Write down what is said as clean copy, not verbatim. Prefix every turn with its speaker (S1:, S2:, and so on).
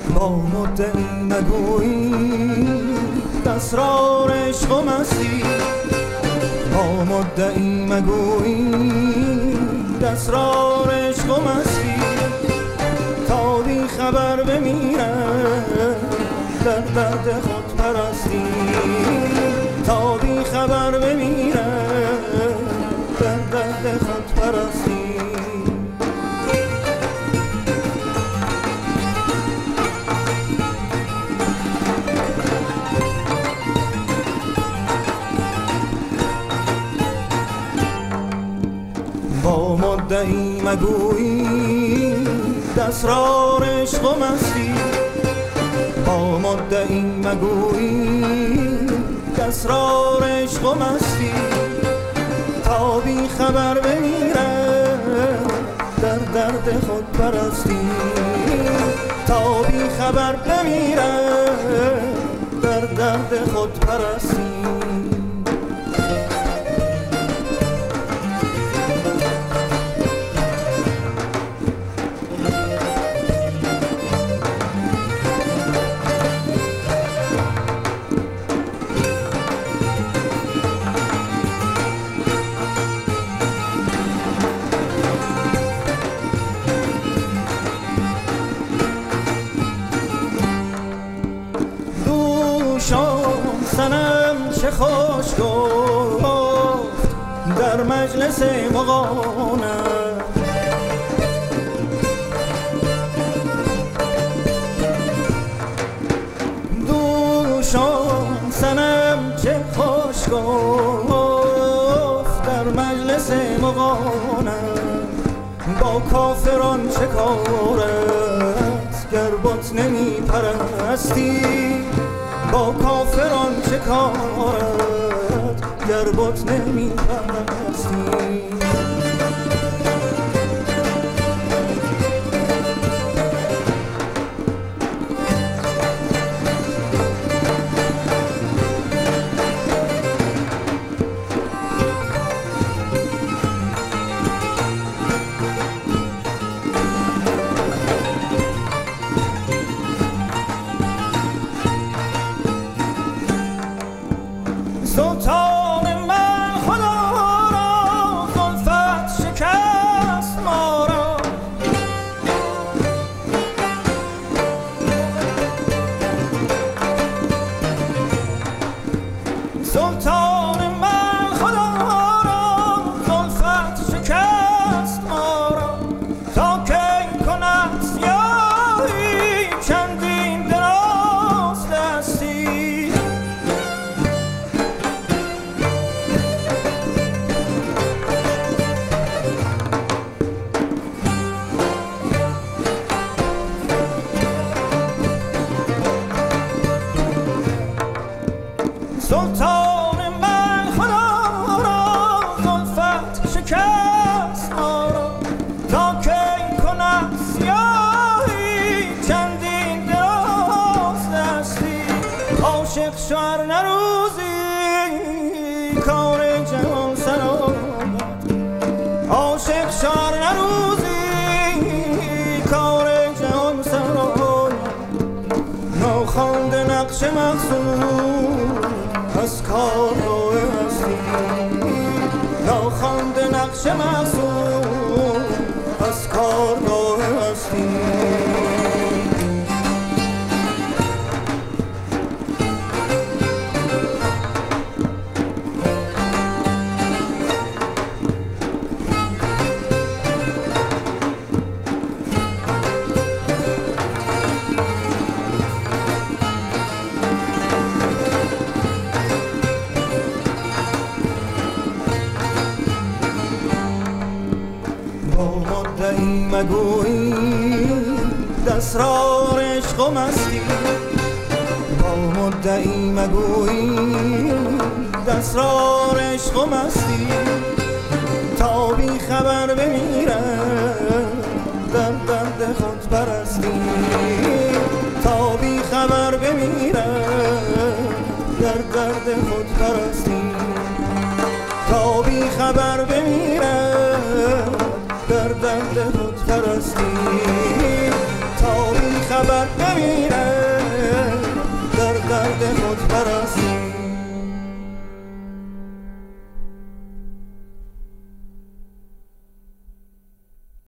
S1: با مدعی مگویی اسرار عشق و مستی، با مدعی مگویی اسرار عشق و مستی، تا بی خبر بمیرم در درد خود پرستی، تا بی خبر بمیرم در درد خود پرستی. با مدعی مگویی اسرار عشق و مستی، با مدعی مگویی اسرار عشق و مستی، تا بی خبر بمیرم در درد خود پرستی، تا بی خبر بمیرم در درد خود پرستی. سنم چه خوش گفت در مجلس مغانم، دوشان سنم چه خوش گفت در مجلس مغانم، با کافران چه کارت گر بت نمی پرستی، با کافران چه کارت گر بت نمی پرستی. سلطان من خدا را زلفت شکست ما را، سلطان من خدا را زلفت شکست ما را، تا کی کند سیاهی چندین دراز دستی، سلطان من خدا را زلفت شکست ما را، تا کی کند سیاهی چندین دراز دستی، عاشق شو نه روزی کار جهان سر آید، عاشق شو نه روزی کار جهان سر آید، ناخوانده نقش مقصود از کارگاه هستی، ناخوانده نقش مقصود از کارگاه هستی. مدعی مگویی اسرار عشق و مستی، با مدعی مگویی اسرار عشق و مستی، تا بی خبر بمیرم در درد خود پرستی، تا بی خبر بمیرم در درد خود پرستی، تا بی خبر بمیرم در درد خود پرستی، تا بی خبر خبر نمیره